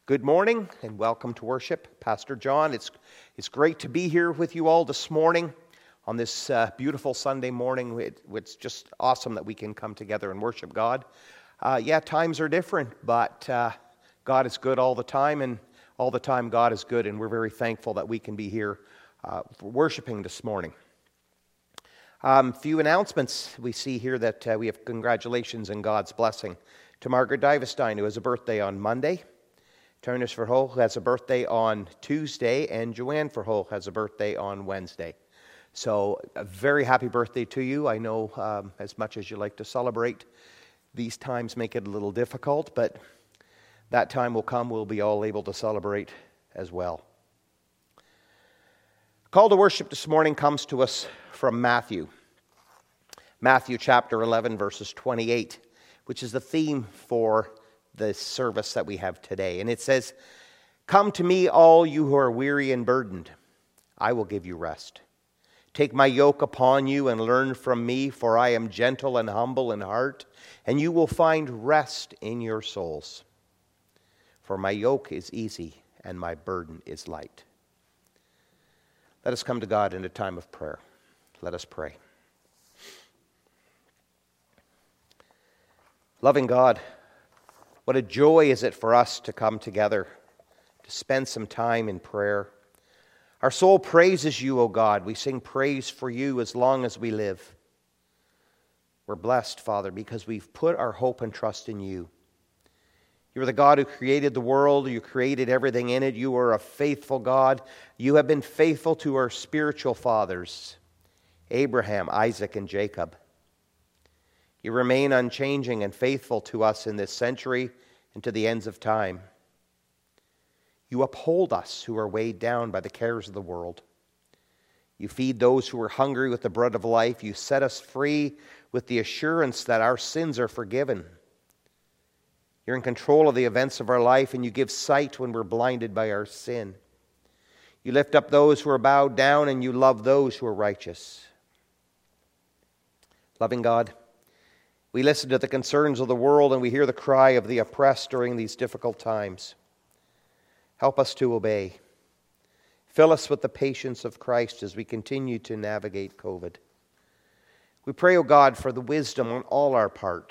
Good morning and welcome to worship. Pastor John, it's great to be here with you all this morning on this beautiful Sunday morning. It's just awesome that we can come together and worship God. Times are different, but God is good all the time, and all the time God is good, and we're very thankful that we can be here worshiping this morning. Few announcements. We see here that we have congratulations and God's blessing to Margaret Divestein, who has a birthday on Monday. Turnus Verhoel has a birthday on Tuesday, and Joanne Verhoel has a birthday on Wednesday. So a very happy birthday to you. I know as much as you like to celebrate, these times make it a little difficult, but that time will come, we'll be all able to celebrate as well. Call to worship this morning comes to us from Matthew. Matthew chapter 11, verses 28, which is the theme for the service that we have today. And it says, "Come to me, all you who are weary and burdened. I will give you rest. Take my yoke upon you and learn from me, for I am gentle and humble in heart, and you will find rest in your souls. For my yoke is easy and my burden is light." Let us come to God in a time of prayer. Let us pray. Loving God, what a joy is it for us to come together, to spend some time in prayer. Our soul praises you, O God. We sing praise for you as long as we live. We're blessed, Father, because we've put our hope and trust in you. You are the God who created the world. You created everything in it. You are a faithful God. You have been faithful to our spiritual fathers, Abraham, Isaac, and Jacob. You remain unchanging and faithful to us in this century and to the ends of time. You uphold us who are weighed down by the cares of the world. You feed those who are hungry with the bread of life. You set us free with the assurance that our sins are forgiven. You're in control of the events of our life, and you give sight when we're blinded by our sin. You lift up those who are bowed down, and you love those who are righteous. Loving God, we listen to the concerns of the world and we hear the cry of the oppressed during these difficult times. Help us to obey. Fill us with the patience of Christ as we continue to navigate COVID. We pray, O God, for the wisdom on all our part.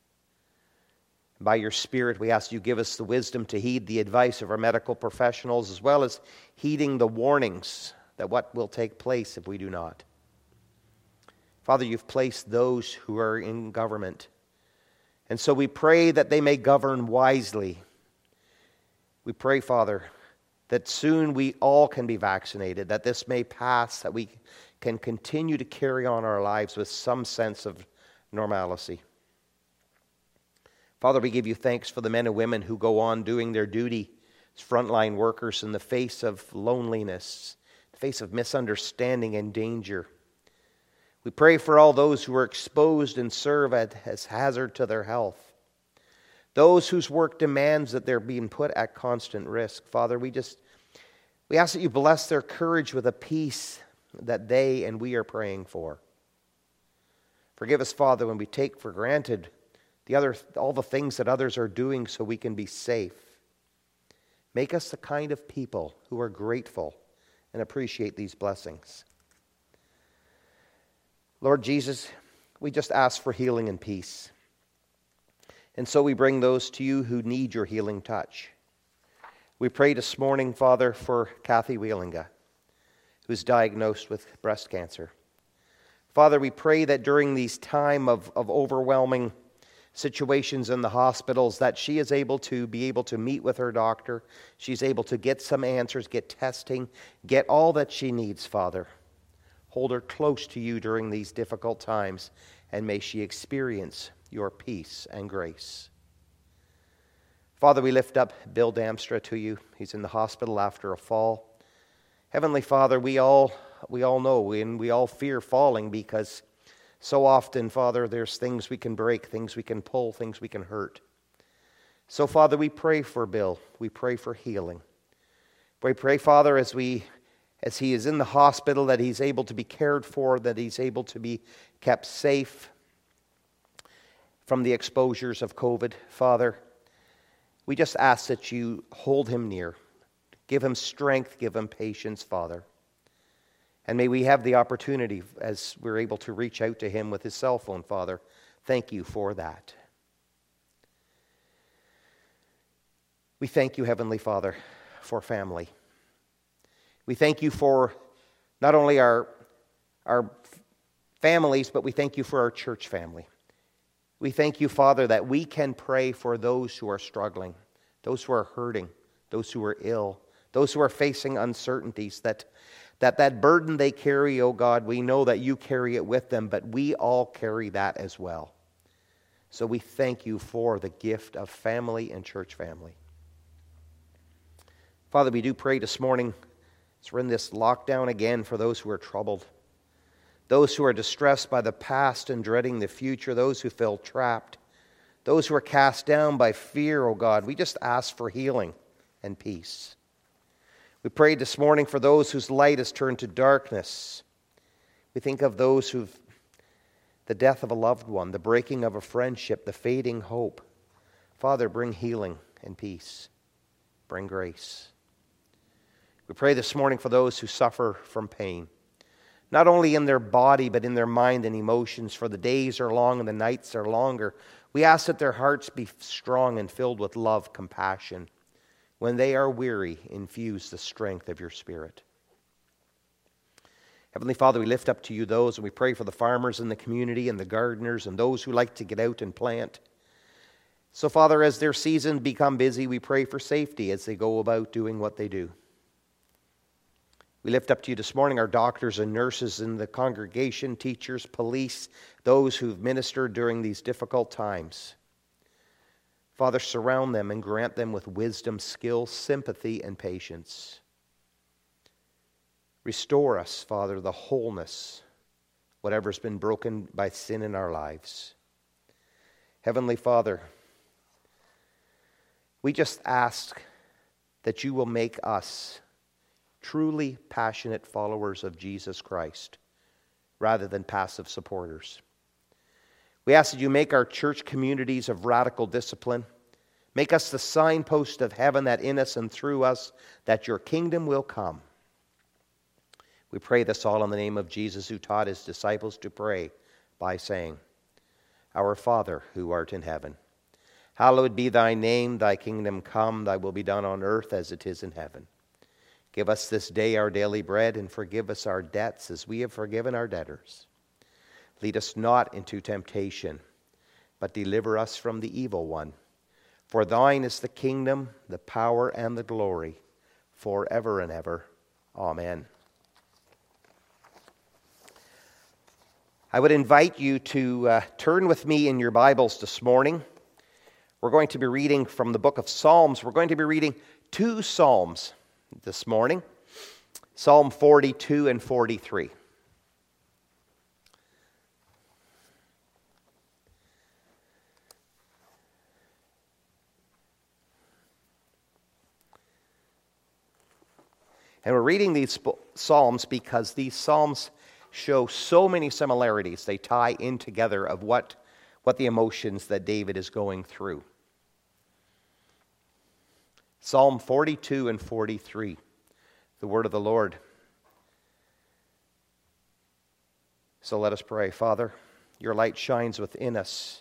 By your Spirit, we ask you give us the wisdom to heed the advice of our medical professionals, as well as heeding the warnings that what will take place if we do not. Father, you've placed those who are in government, and so we pray that they may govern wisely. We pray, Father, that soon we all can be vaccinated, that this may pass, that we can continue to carry on our lives with some sense of normalcy. Father, we give you thanks for the men and women who go on doing their duty as frontline workers in the face of loneliness, the face of misunderstanding and danger. We pray for all those who are exposed and serve as hazard to their health. Those whose work demands that they're being put at constant risk. Father, we ask that you bless their courage with a peace that they and we are praying for. Forgive us, Father, when we take for granted all the things that others are doing so we can be safe. Make us the kind of people who are grateful and appreciate these blessings. Lord Jesus, we just ask for healing and peace. And so we bring those to you who need your healing touch. We pray this morning, Father, for Kathy Wielinga, who is diagnosed with breast cancer. Father, we pray that during these time of overwhelming situations in the hospitals, that she is able to meet with her doctor. She's able to get some answers, get testing, get all that she needs, Father. Hold her close to you during these difficult times, and may she experience your peace and grace. Father, we lift up Bill Damstra to you. He's in the hospital after a fall. Heavenly Father, we all know and we all fear falling, because so often, Father, there's things we can break, things we can pull, things we can hurt. So, Father, we pray for Bill. We pray for healing. We pray, Father, as he is in the hospital, that he's able to be cared for, that he's able to be kept safe from the exposures of COVID. Father, We just ask that you hold him near. Give him strength, give him patience, Father. And may we have the opportunity, as we're able to reach out to him with his cell phone, Father. Thank you for that. We thank you, Heavenly Father, for family. We thank you for not only our families, but we thank you for our church family. We thank you, Father, that we can pray for those who are struggling, those who are hurting, those who are ill, those who are facing uncertainties, that burden they carry, oh God, we know that you carry it with them, but we all carry that as well. So we thank you for the gift of family and church family. Father, we do pray this morning, as we're in this lockdown again, for those who are troubled, those who are distressed by the past and dreading the future, those who feel trapped, those who are cast down by fear, oh God. We just ask for healing and peace. We prayed this morning for those whose light has turned to darkness. We think of those the death of a loved one, the breaking of a friendship, the fading hope. Father, bring healing and peace. Bring grace. We pray this morning for those who suffer from pain, not only in their body, but in their mind and emotions, for the days are long and the nights are longer. We ask that their hearts be strong and filled with love, compassion. When they are weary, infuse the strength of your Spirit. Heavenly Father, we lift up to you those, and we pray for the farmers in the community and the gardeners and those who like to get out and plant. So, Father, as their season become busy, we pray for safety as they go about doing what they do. We lift up to you this morning our doctors and nurses in the congregation, teachers, police, those who've ministered during these difficult times. Father, surround them and grant them with wisdom, skill, sympathy, and patience. Restore us, Father, the wholeness, whatever's been broken by sin in our lives. Heavenly Father, we just ask that you will make us truly passionate followers of Jesus Christ rather than passive supporters. We ask that you make our church communities of radical discipline. Make us the signpost of heaven, that in us and through us, that your kingdom will come. We pray this all in the name of Jesus, who taught his disciples to pray by saying, Our Father, who art in heaven, hallowed be thy name, thy kingdom come, thy will be done on earth as it is in heaven. Give us this day our daily bread, and forgive us our debts as we have forgiven our debtors. Lead us not into temptation, but deliver us from the evil one. For thine is the kingdom, the power, and the glory, forever and ever. Amen. I would invite you to turn with me in your Bibles this morning. We're going to be reading from the book of Psalms. We're going to be reading 2 Psalms this morning, Psalm 42 and 43. And we're reading these Psalms because these Psalms show so many similarities. They tie in together of what the emotions that David is going through. Psalm 42 and 43, the word of the Lord. So let us pray. Father, your light shines within us.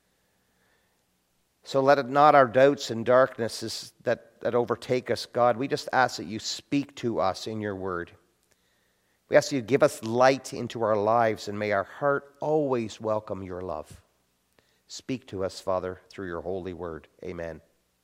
So let it not our doubts and darknesses that overtake us, God. We just ask that you speak to us in your word. We ask you to give us light into our lives, and may our heart always welcome your love. Speak to us, Father, through your holy word. Amen.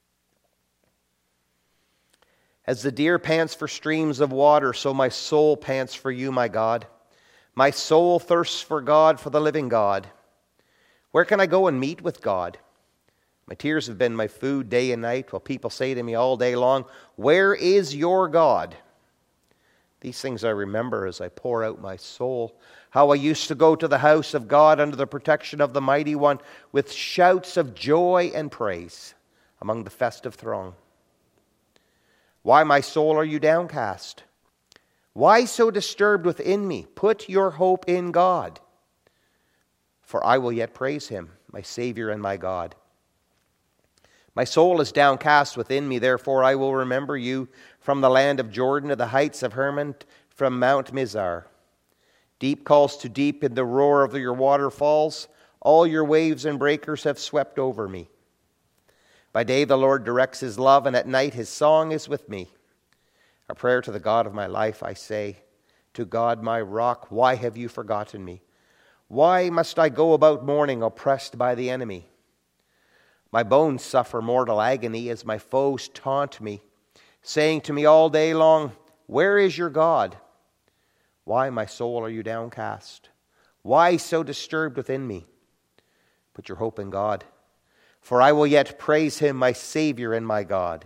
As the deer pants for streams of water, so my soul pants for you, my God. My soul thirsts for God, for the living God. Where can I go and meet with God? My tears have been my food day and night, while people say to me all day long, where is your God? These things I remember as I pour out my soul. How I used to go to the house of God under the protection of the Mighty One with shouts of joy and praise among the festive throng. Why, my soul, are you downcast? Why so disturbed within me? Put your hope in God. For I will yet praise him, my Savior and my God. My soul is downcast within me, therefore I will remember you from the land of Jordan to the heights of Hermon, from Mount Mizar. Deep calls to deep in the roar of your waterfalls. All your waves and breakers have swept over me. By day the Lord directs his love, and at night his song is with me. A prayer to the God of my life, I say, to God my rock, why have you forgotten me? Why must I go about mourning, oppressed by the enemy? My bones suffer mortal agony as my foes taunt me, saying to me all day long, where is your God? Why, my soul, are you downcast? Why so disturbed within me? Put your hope in God, for I will yet praise him, my Savior and my God.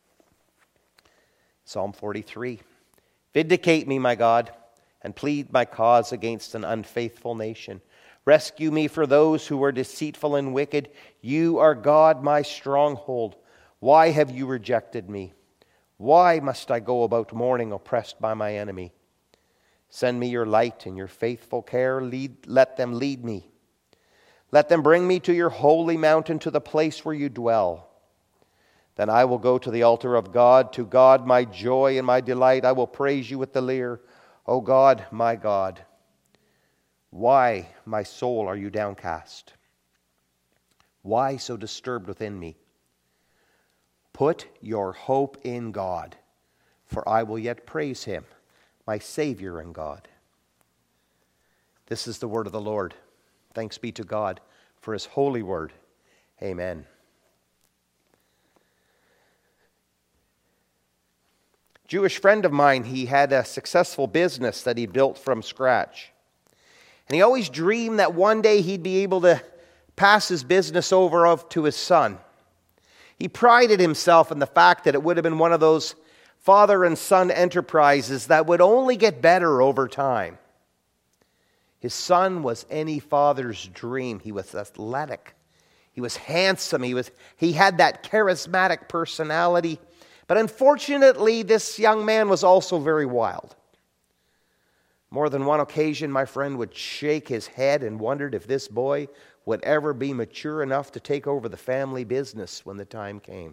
Psalm 43. Vindicate me, my God, and plead my cause against an unfaithful nation. Rescue me for those who are deceitful and wicked. You are God, my stronghold. Why have you rejected me? Why must I go about mourning, oppressed by my enemy? Send me your light and your faithful care. Let them lead me. Let them bring me to your holy mountain, to the place where you dwell. Then I will go to the altar of God, to God my joy and my delight. I will praise you with the lyre, O God, my God. Why, my soul, are you downcast? Why so disturbed within me? Put your hope in God, for I will yet praise him, my Savior and God. This is the word of the Lord. Thanks be to God for his holy word. Amen. Jewish friend of mine, he had a successful business that he built from scratch. And he always dreamed that one day he'd be able to pass his business over to his son. He prided himself in the fact that it would have been one of those father and son enterprises that would only get better over time. His son was any father's dream. He was athletic. He was handsome. He had that charismatic personality. But unfortunately, this young man was also very wild. More than one occasion, my friend would shake his head and wondered if this boy would ever be mature enough to take over the family business when the time came.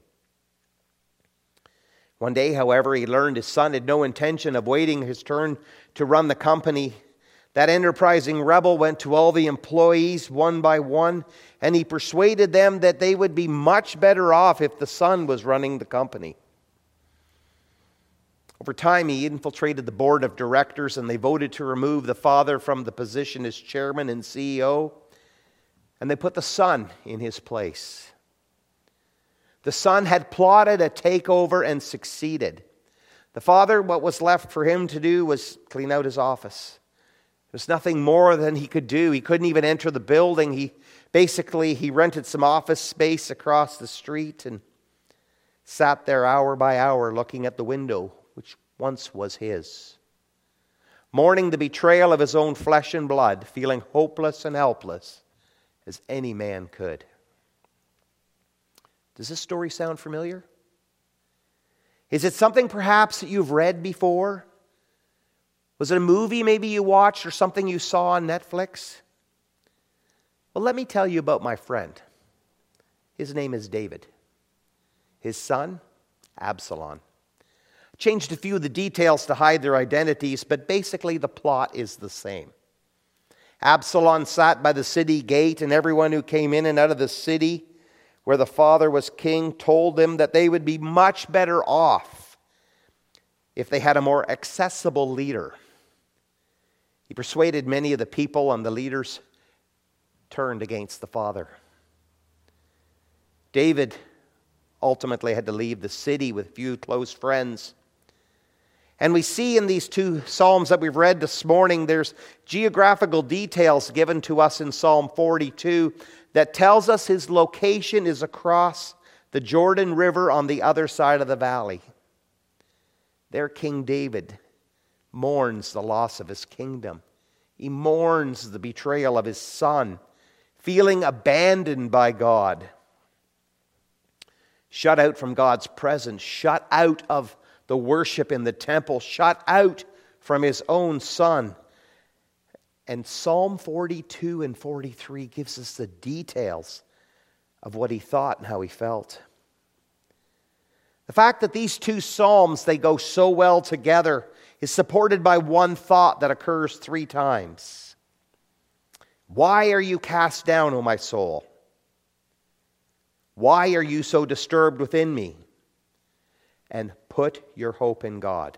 One day, however, he learned his son had no intention of waiting his turn to run the company. That enterprising rebel went to all the employees one by one, and he persuaded them that they would be much better off if the son was running the company. Over time, he infiltrated the board of directors, and they voted to remove the father from the position as chairman and CEO, and they put the son in his place. The son had plotted a takeover and succeeded. The father, what was left for him to do was clean out his office. There was nothing more than he could do. He couldn't even enter the building. He rented some office space across the street and sat there hour by hour looking at the window, which once was his, mourning the betrayal of his own flesh and blood, feeling hopeless and helpless as any man could. Does this story sound familiar? Is it something perhaps that you've read before? Was it a movie maybe you watched or something you saw on Netflix? Well, let me tell you about my friend. His name is David. His son, Absalom. Changed a few of the details to hide their identities, but basically the plot is the same. Absalom sat by the city gate, and everyone who came in and out of the city where the father was king told them that they would be much better off if they had a more accessible leader. He persuaded many of the people, and the leaders turned against the father. David ultimately had to leave the city with few close friends. And we see in these two Psalms that we've read this morning, there's geographical details given to us in Psalm 42 that tells us his location is across the Jordan River on the other side of the valley. There King David mourns the loss of his kingdom. He mourns the betrayal of his son, feeling abandoned by God. Shut out from God's presence, shut out of the worship in the temple, shut out from his own son. And Psalm 42 and 43 gives us the details of what he thought and how he felt. The fact that these two psalms, they go so well together, is supported by one thought that occurs 3 times. Why are you cast down, O my soul? Why are you so disturbed within me? And put your hope in God.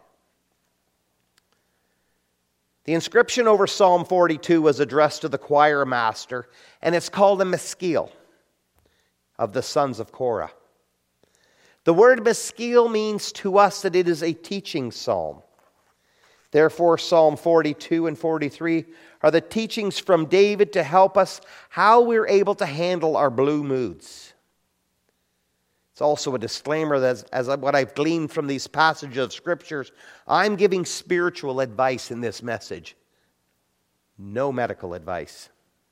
The inscription over Psalm 42 was addressed to the choir master, and it's called a Maskil of the sons of Korah. The word Maskil means to us that it is a teaching psalm. Therefore, Psalm 42 and 43 are the teachings from David to help us how we're able to handle our blue moods. It's also a disclaimer that as what I've gleaned from these passages of Scriptures, I'm giving spiritual advice in this message. No medical advice.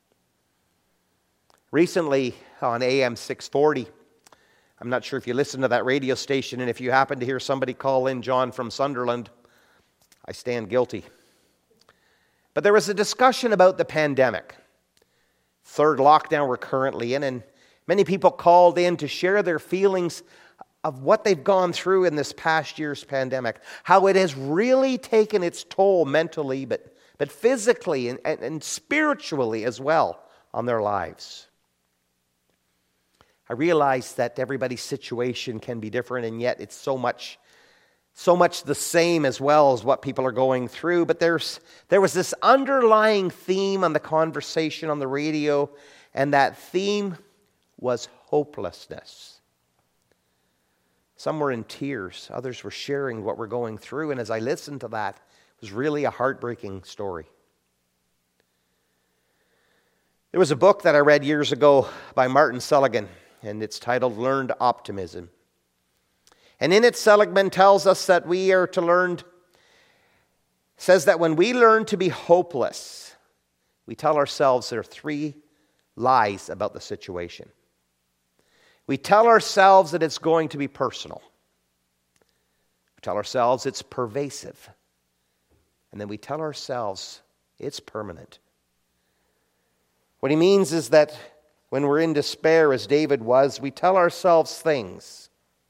Recently on AM 640, I'm not sure if you listen to that radio station, and if you happen to hear somebody call in John from Sunderland, I stand guilty. But there was a discussion about the pandemic. 3rd lockdown we're currently in, and many people called in to share their feelings of what they've gone through in this past year's pandemic, how it has really taken its toll mentally, but physically and spiritually as well on their lives. I realize that everybody's situation can be different, and yet it's so much the same as well as what people are going through. But there was this underlying theme on the conversation on the radio, and that theme was hopelessness. Some were in tears. Others were sharing what we're going through. And as I listened to that, it was really a heartbreaking story. There was a book that I read years ago by Martin Seligman, and it's titled Learned Optimism. And in it, Seligman tells us that we are to learn, says that when we learn to be hopeless, we tell ourselves there are 3 lies about the situation. We tell ourselves that it's going to be personal. We tell ourselves it's pervasive. And then we tell ourselves it's permanent. What he means is that when we're in despair, as David was, we tell ourselves things.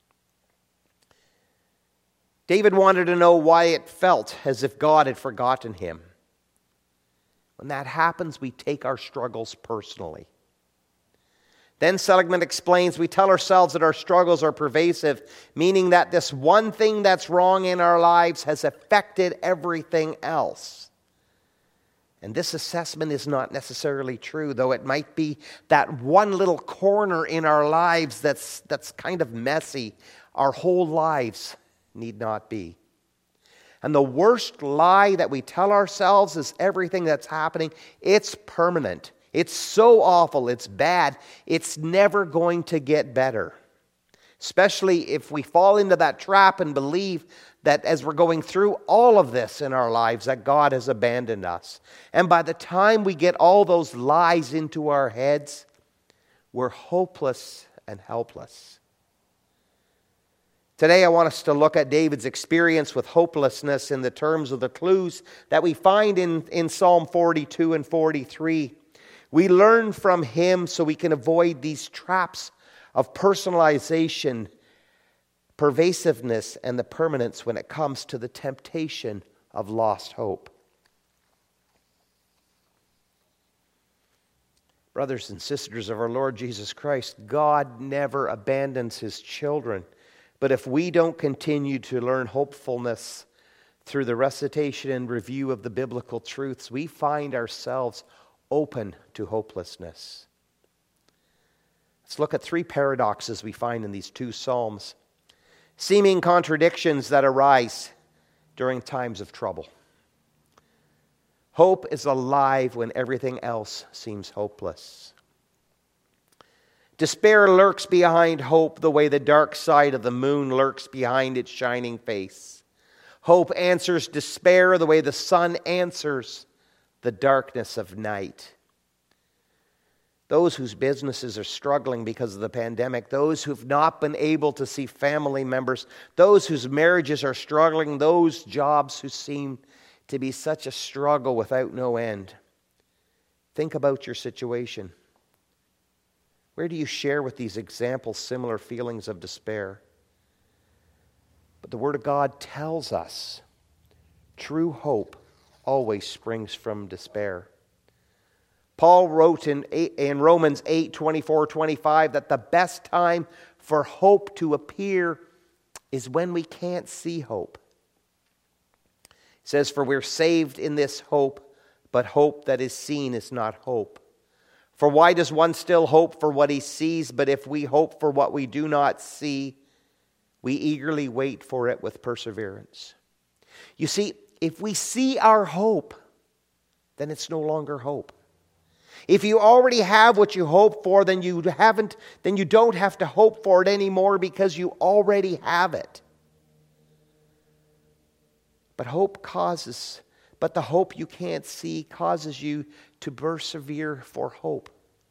David wanted to know why it felt as if God had forgotten him. When that happens, we take our struggles personally. Then Seligman explains we tell ourselves that our struggles are pervasive, meaning that this one thing that's wrong in our lives has affected everything else. And this assessment is not necessarily true, though it might be that one little corner in our lives that's kind of messy. Our whole lives need not be. And the worst lie that we tell ourselves is everything that's happening, it's permanent. It's so awful, it's bad, it's never going to get better. Especially if we fall into that trap and believe that as we're going through all of this in our lives, that God has abandoned us. And by the time we get all those lies into our heads, we're hopeless and helpless. Today I want us to look at David's experience with hopelessness in the terms of the clues that we find in Psalm 42 and 43. We learn from him so we can avoid these traps of personalization, pervasiveness, and the permanence when it comes to the temptation of lost hope. Brothers and sisters of our Lord Jesus Christ, God never abandons his children. But if we don't continue to learn hopefulness through the recitation and review of the biblical truths, we find ourselves open to hopelessness. Let's look at 3 paradoxes we find in these 2 psalms. Seeming contradictions that arise during times of trouble. Hope is alive when everything else seems hopeless. Despair lurks behind hope the way the dark side of the moon lurks behind its shining face. Hope answers despair the way the sun answers the darkness of night. Those whose businesses are struggling because of the pandemic, those who've not been able to see family members, those whose marriages are struggling, those jobs who seem to be such a struggle without no end. Think about your situation. Where do you share with these examples similar feelings of despair? the Word of God tells us true hope always springs from despair. Paul wrote in Romans 8:24-25 that the best time for hope to appear is when we can't see hope. It says, "For we're saved in this hope, but hope that is seen is not hope. For why does one still hope for what he sees? But if we hope for what we do not see, we eagerly wait for it with perseverance." You see, if we see our hope, then it's no longer hope. If you already have what you hope for, then you don't have to hope for it anymore because you already have it. But the hope you can't see causes you to persevere for hope.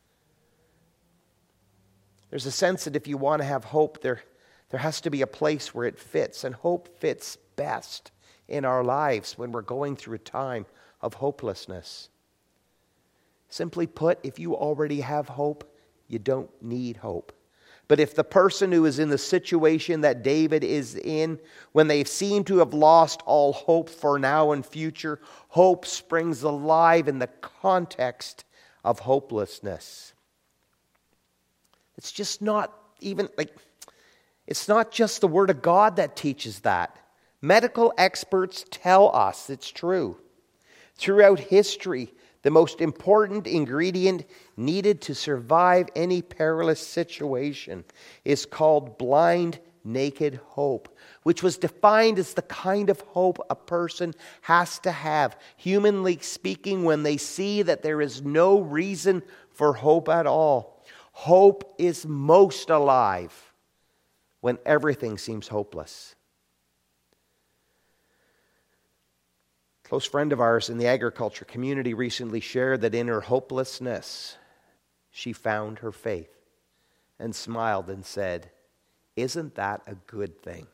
There's a sense that if you want to have hope, there has to be a place where it fits, and hope fits best in our lives when we're going through a time of hopelessness. Simply put, if you already have hope, you don't need hope. But if the person who is in the situation that David is in, when they seem to have lost all hope for now and future, hope springs alive in the context of hopelessness. It's just not it's not just the Word of God that teaches that. Medical experts tell us it's true. Throughout history, the most important ingredient needed to survive any perilous situation is called blind, naked hope, which was defined as the kind of hope a person has to have, humanly speaking, when they see that there is no reason for hope at all. Hope is most alive when everything seems hopeless. A close friend of ours in the agriculture community recently shared that in her hopelessness, she found her faith and smiled and said, "Isn't that a good thing?"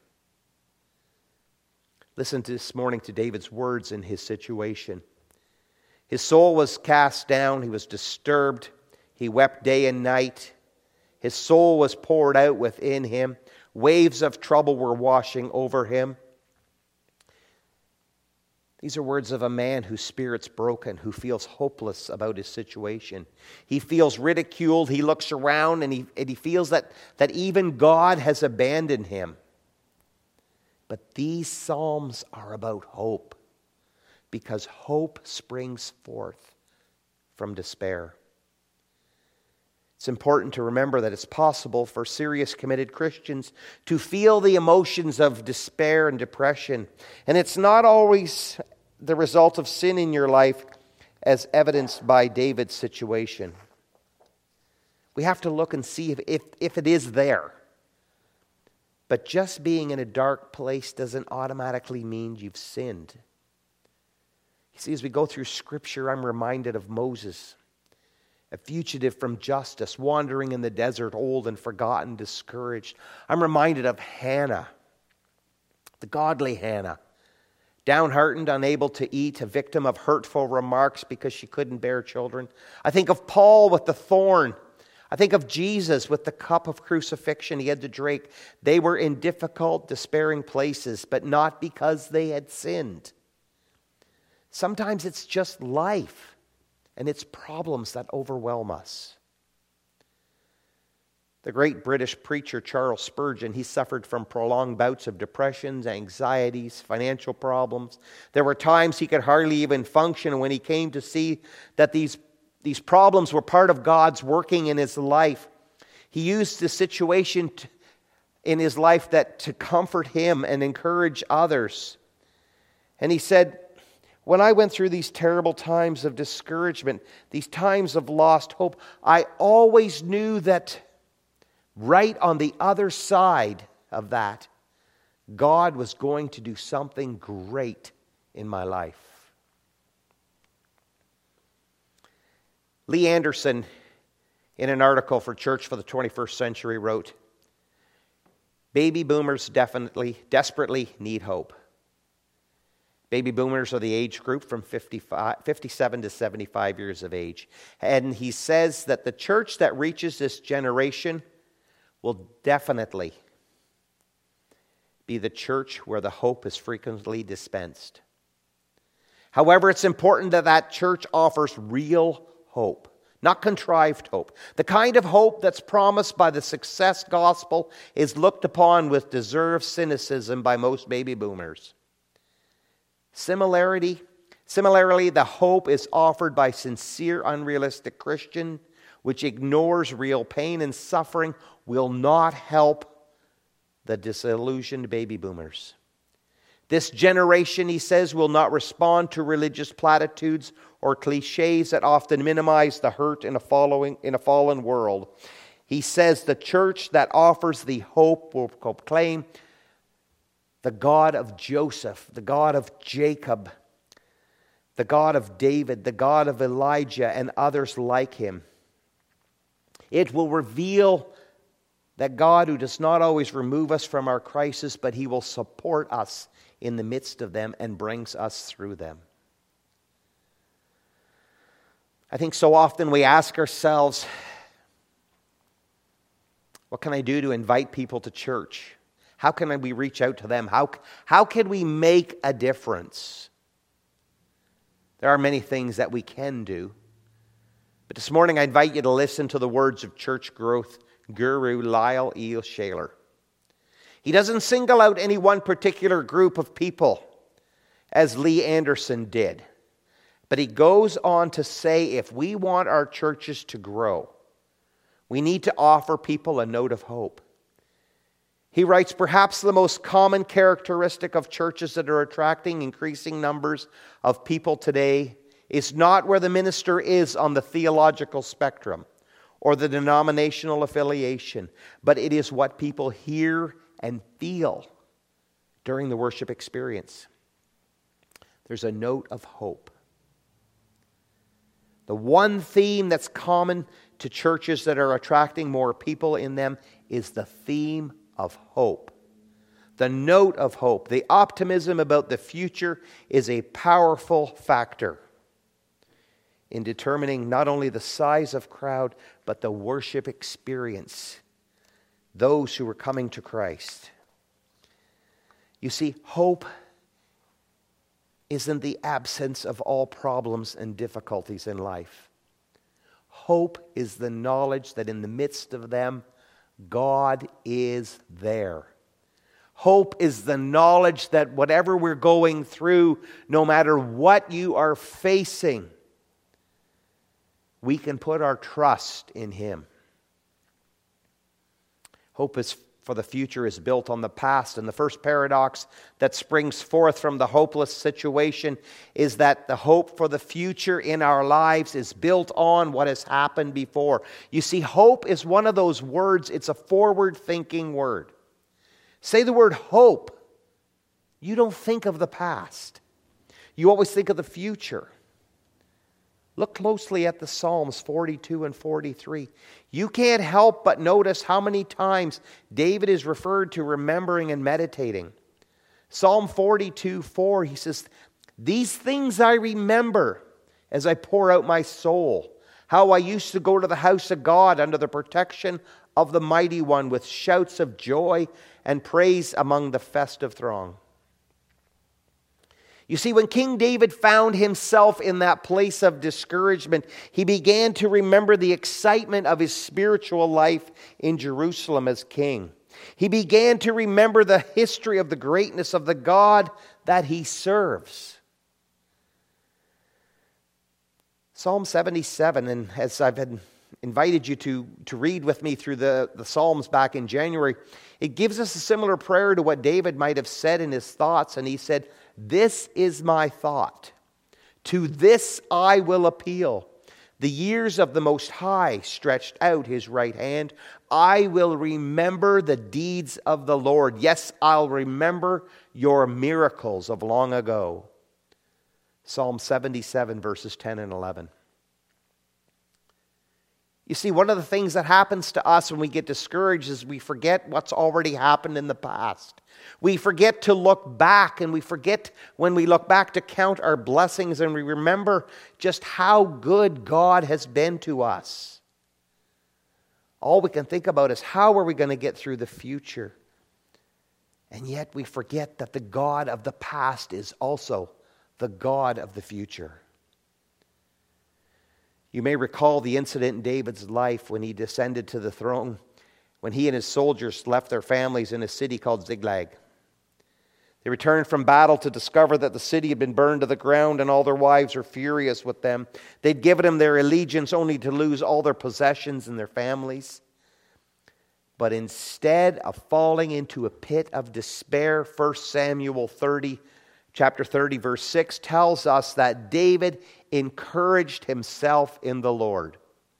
Listen to this morning to David's words in his situation. His soul was cast down. He was disturbed. He wept day and night. His soul was poured out within him. Waves of trouble were washing over him. These are words of a man whose spirit's broken, who feels hopeless about his situation. He feels ridiculed. He looks around and he feels that even God has abandoned him. But these Psalms are about hope, because hope springs forth from despair. It's important to remember that it's possible for serious committed Christians to feel the emotions of despair and depression. And it's not always the result of sin in your life, as evidenced by David's situation. We have to look and see if it is there. But just being in a dark place doesn't automatically mean you've sinned. You see, as we go through Scripture, I'm reminded of Moses, a fugitive from justice, wandering in the desert, old and forgotten, discouraged. I'm reminded of Hannah, the godly Hannah, downhearted, unable to eat, a victim of hurtful remarks because she couldn't bear children. I think of Paul with the thorn. I think of Jesus with the cup of crucifixion he had to drink. They were in difficult, despairing places, but not because they had sinned. Sometimes it's just life and its problems that overwhelm us. The great British preacher Charles Spurgeon, he suffered from prolonged bouts of depressions, anxieties, financial problems. There were times he could hardly even function. When he came to see that these problems were part of God's working in his life, he used the situation in his life to comfort him and encourage others. And he said, "When I went through these terrible times of discouragement, these times of lost hope, I always knew that right on the other side of that, God was going to do something great in my life." Lee Anderson, in an article for Church for the 21st Century, wrote, "Baby boomers desperately need hope." Baby boomers are the age group from 57 to 75 years of age. And he says that the church that reaches this generation will definitely be the church where the hope is frequently dispensed. However, it's important that that church offers real hope, not contrived hope. The kind of hope that's promised by the success gospel is looked upon with deserved cynicism by most baby boomers. Similarly, the hope is offered by sincere, unrealistic Christian, which ignores real pain and suffering, will not help the disillusioned baby boomers. This generation, he says, will not respond to religious platitudes or cliches that often minimize the hurt in a fallen world. He says the church that offers the hope will proclaim the God of Joseph, the God of Jacob, the God of David, the God of Elijah, and others like him. It will reveal that God who does not always remove us from our crisis, but he will support us in the midst of them and brings us through them. I think so often we ask ourselves, what can I do to invite people to church? How can we reach out to them? How can we make a difference? There are many things that we can do. But this morning I invite you to listen to the words of church growth guru Lyle E. Shaler. He doesn't single out any one particular group of people, as Lee Anderson did. But he goes on to say, if we want our churches to grow, we need to offer people a note of hope. He writes, perhaps the most common characteristic of churches that are attracting increasing numbers of people today is not where the minister is on the theological spectrum or the denominational affiliation, but it is what people hear and feel during the worship experience. There's a note of hope. The one theme that's common to churches that are attracting more people in them is the theme of hope. The note of hope, the optimism about the future is a powerful factor in determining not only the size of crowd, but the worship experience. Those who are coming to Christ. You see, hope isn't the absence of all problems and difficulties in life. Hope is the knowledge that in the midst of them, God is there. Hope is the knowledge that whatever we're going through, no matter what you are facing, we can put our trust in Him. Hope for the future is built on the past. And the first paradox that springs forth from the hopeless situation is that the hope for the future in our lives is built on what has happened before. You see, hope is one of those words, it's a forward-thinking word. Say the word hope, you don't think of the past. You always think of the future. Look closely at the Psalms 42 and 43. You can't help but notice how many times David is referred to remembering and meditating. Psalm 42:4, he says, "These things I remember as I pour out my soul, how I used to go to the house of God under the protection of the Mighty One with shouts of joy and praise among the festive throng." You see, when King David found himself in that place of discouragement, he began to remember the excitement of his spiritual life in Jerusalem as king. He began to remember the history of the greatness of the God that he serves. Psalm 77, and as I've invited you to read with me through the Psalms back in January, it gives us a similar prayer to what David might have said in his thoughts, and he said, "This is my thought. To this I will appeal. The years of the Most High stretched out His right hand. I will remember the deeds of the Lord. Yes, I'll remember your miracles of long ago." Psalm 77, verses 10 and 11. You see, one of the things that happens to us when we get discouraged is we forget what's already happened in the past. We forget to look back, and we forget when we look back to count our blessings, and we remember just how good God has been to us. All we can think about is how are we going to get through the future? And yet we forget that the God of the past is also the God of the future. You may recall the incident in David's life when he descended to the throne, when he and his soldiers left their families in a city called Ziklag. They returned from battle to discover that the city had been burned to the ground, and all their wives were furious with them. They'd given him their allegiance only to lose all their possessions and their families. But instead of falling into a pit of despair, 1 Samuel chapter 30, verse 6 tells us that David encouraged himself in the Lord.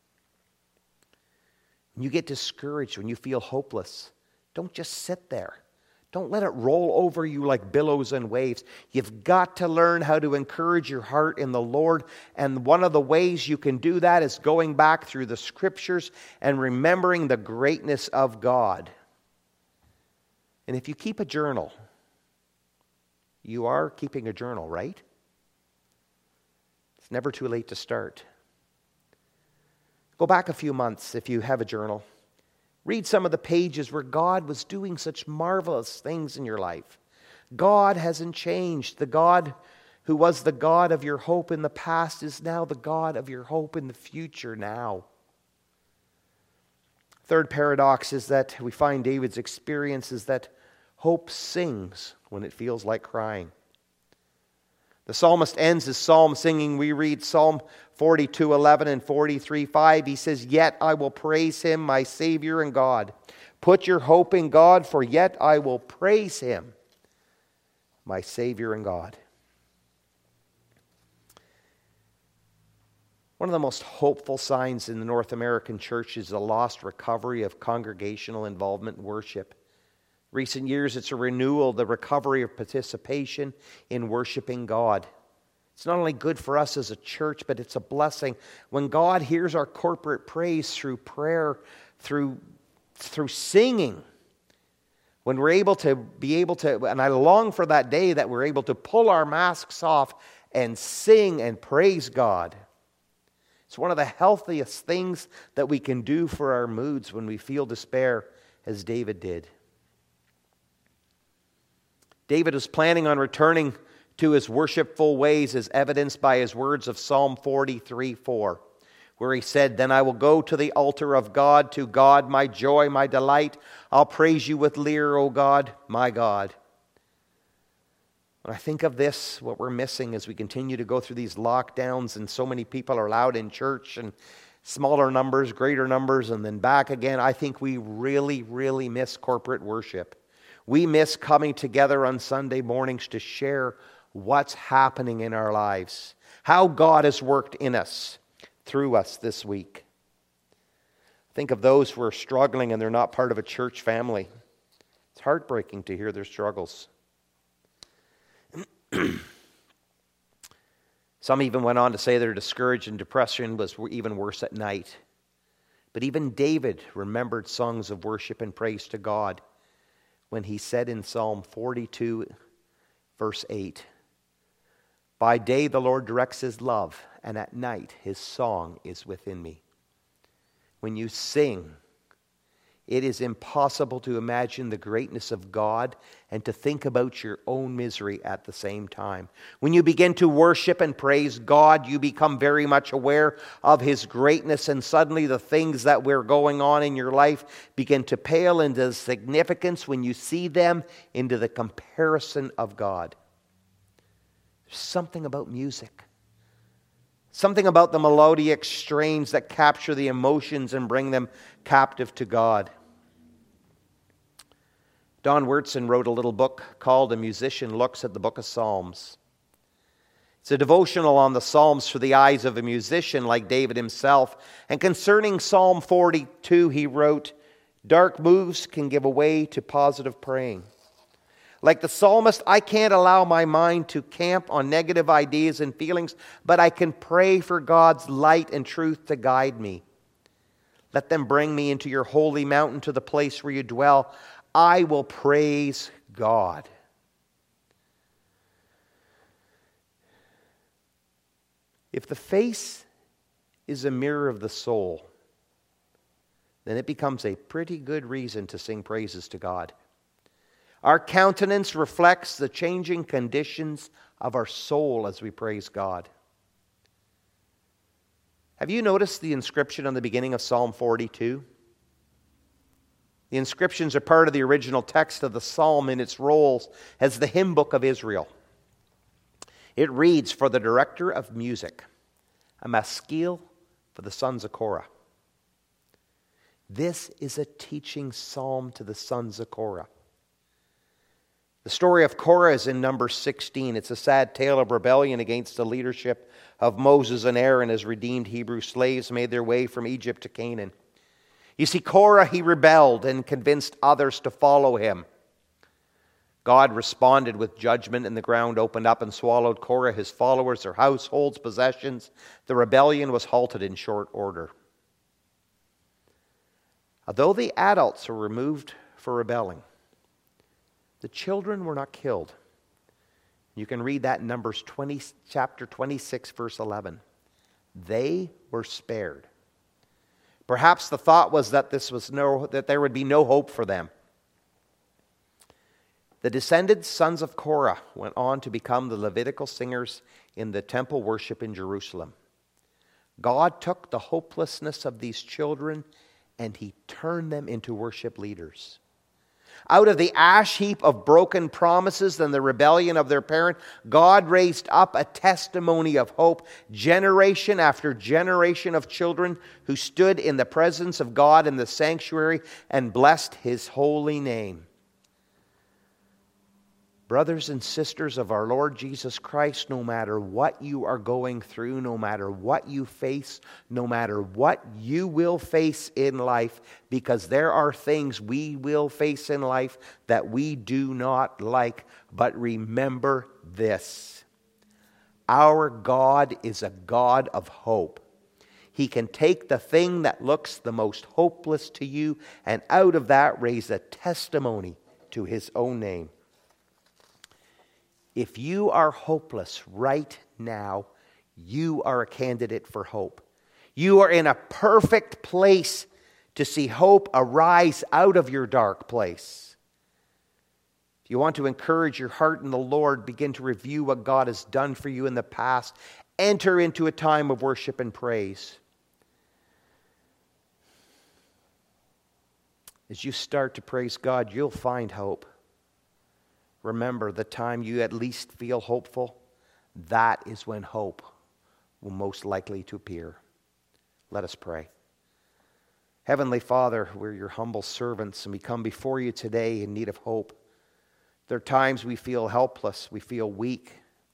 When you get discouraged, when you feel hopeless, don't just sit there. Don't let it roll over you like billows and waves. You've got to learn how to encourage your heart in the Lord. And one of the ways you can do that is going back through the Scriptures and remembering the greatness of God. And if you keep a journal, you are keeping a journal, right? It's never too late to start. Go back a few months if you have a journal. Read some of the pages where God was doing such marvelous things in your life. God hasn't changed. The God who was the God of your hope in the past is now the God of your hope in the future now. Third paradox is that we find David's experience is that hope sings when it feels like crying. The psalmist ends his psalm singing. We read Psalm 42:11 and 43:5. He says, "Yet I will praise him, my Savior and God. Put your hope in God, for yet I will praise him, my Savior and God." One of the most hopeful signs in the North American church is the lost recovery of congregational involvement in worship. Recent years, it's a renewal, the recovery of participation in worshiping God. It's not only good for us as a church, but it's a blessing. When God hears our corporate praise through prayer, through singing, when we're able to and I long for that day that we're able to pull our masks off and sing and praise God. It's one of the healthiest things that we can do for our moods when we feel despair, as David did. David was planning on returning to his worshipful ways as evidenced by his words of Psalm 43:4, where he said, "Then I will go to the altar of God, to God, my joy, my delight. I'll praise you with lyre, O God, my God." When I think of this, what we're missing as we continue to go through these lockdowns and so many people are allowed in church and smaller numbers, greater numbers, and then back again, I think we really, really miss corporate worship. We miss coming together on Sunday mornings to share what's happening in our lives, how God has worked in us, through us this week. Think of those who are struggling and they're not part of a church family. It's heartbreaking to hear their struggles. Some even went on to say they're discouraged and depression was even worse at night. But even David remembered songs of worship and praise to God when he said in Psalm 42, verse 8, "By day the Lord directs his love, and at night his song is within me." When you sing, it is impossible to imagine the greatness of God and to think about your own misery at the same time. When you begin to worship and praise God, you become very much aware of his greatness, and suddenly the things that were going on in your life begin to pale into significance when you see them into the comparison of God. There's something about music. Something about the melodic strains that capture the emotions and bring them captive to God. Don Wurtson wrote a little book called "A Musician Looks at the Book of Psalms." It's a devotional on the Psalms through the eyes of a musician like David himself. And concerning Psalm 42, he wrote, "Dark moves can give way to positive praying. Like the psalmist, I can't allow my mind to camp on negative ideas and feelings, but I can pray for God's light and truth to guide me. Let them bring me into your holy mountain, to the place where you dwell. I will praise God." If the face is a mirror of the soul, then it becomes a pretty good reason to sing praises to God. Our countenance reflects the changing conditions of our soul as we praise God. Have you noticed the inscription on the beginning of Psalm 42? The inscriptions are part of the original text of the psalm in its roles as the hymn book of Israel. It reads, "For the director of music, a maskil for the sons of Korah." This is a teaching psalm to the sons of Korah. The story of Korah is in Numbers 16. It's a sad tale of rebellion against the leadership of Moses and Aaron as redeemed Hebrew slaves made their way from Egypt to Canaan. You see, Korah, he rebelled and convinced others to follow him. God responded with judgment, and the ground opened up and swallowed Korah, his followers, their households, possessions. The rebellion was halted in short order. Although the adults were removed for rebelling, the children were not killed. You can read that in Numbers chapter 26, verse 11. They were spared. Perhaps the thought was that that there would be no hope for them. The descended sons of Korah went on to become the Levitical singers in the temple worship in Jerusalem. God took the hopelessness of these children and He turned them into worship leaders. Out of the ash heap of broken promises and the rebellion of their parent, God raised up a testimony of hope, generation after generation of children who stood in the presence of God in the sanctuary and blessed His holy name. Brothers and sisters of our Lord Jesus Christ, no matter what you are going through, no matter what you face, no matter what you will face in life, because there are things we will face in life that we do not like, but remember this: our God is a God of hope. He can take the thing that looks the most hopeless to you and out of that raise a testimony to His own name. If you are hopeless right now, you are a candidate for hope. You are in a perfect place to see hope arise out of your dark place. If you want to encourage your heart in the Lord, begin to review what God has done for you in the past. Enter into a time of worship and praise. As you start to praise God, you'll find hope. Remember, the time you at least feel hopeful, that is when hope will most likely to appear. Let us pray. Heavenly Father, we're your humble servants, and we come before you today in need of hope. There are times we feel helpless, we feel weak.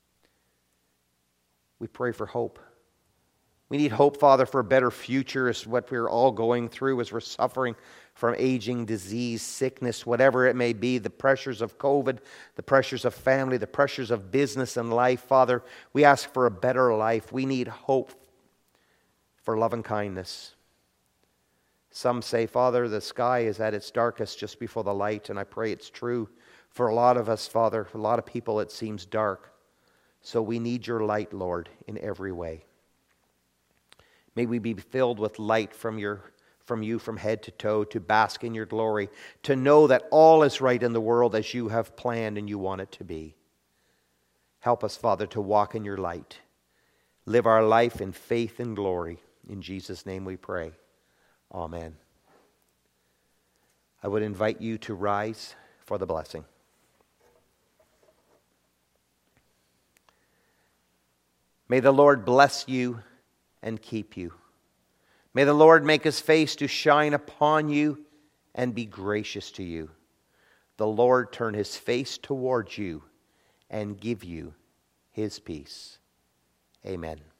We pray for hope. We need hope, Father, for a better future is what we're all going through as we're suffering from aging, disease, sickness, whatever it may be, the pressures of COVID, the pressures of family, the pressures of business and life. Father, we ask for a better life. We need hope for love and kindness. Some say, Father, the sky is at its darkest just before the light, and I pray it's true. For a lot of us, Father, for a lot of people, it seems dark. So we need your light, Lord, in every way. May we be filled with light from you from head to toe, to bask in your glory, to know that all is right in the world as you have planned and you want it to be. Help us, Father, to walk in your light. Live our life in faith and glory. In Jesus' name we pray. Amen. I would invite you to rise for the blessing. May the Lord bless you and keep you. May the Lord make His face to shine upon you and be gracious to you. The Lord turn His face towards you and give you His peace. Amen.